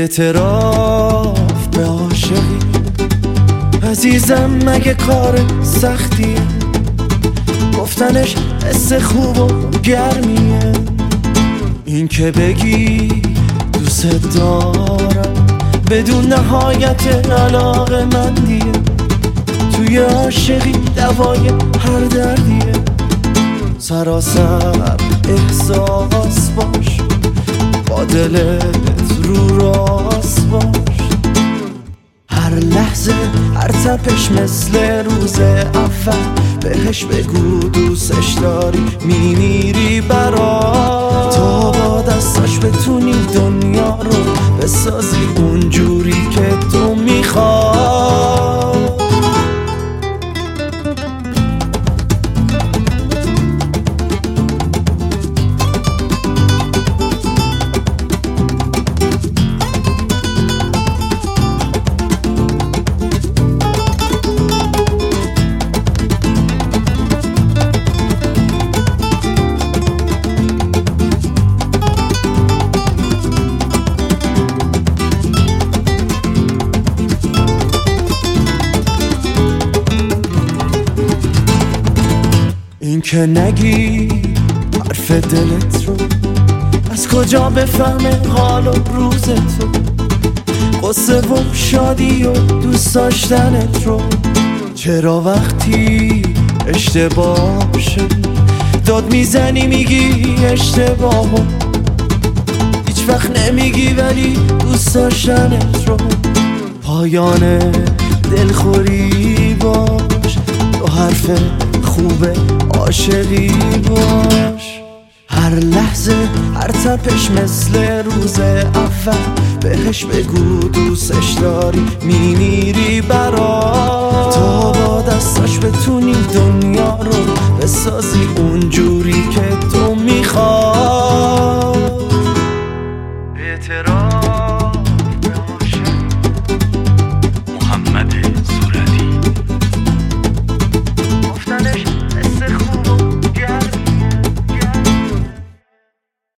اعتراف به عاشقی عزیزم مگه کار سختیه، گفتنش حس خوب و گرمیه. این که بگی دوست دارم بدون نهایت علاقه مندیه، توی عاشقی دوای هر دردیه. سراسر احساس باش، با دلت رو راست باش. هر لحظه هر تپش مثل روز اول، بهش بگو دوستش داری میمیری برا، تا با دستاش بتونی دنیا رو بسازی اونجوری که تو میخوای. این که نگی حرف دلت رو، از کجا بفهمه حال و روز تو، قصه و شادی و دوست داشتنت رو. چرا وقتی اشتباه شد داد میزنی میگی اشتباهو، هیچ وقت نمیگی ولی دوست داشتنت رو. پایان دلخوری باش، تو حرف خوبه عاشقی باش. هر لحظه هر تپش مثل روز اول، بهش بگو دوستش داری میمیری برا، تا با دستاش بتونی دنیا رو بسازی اونجور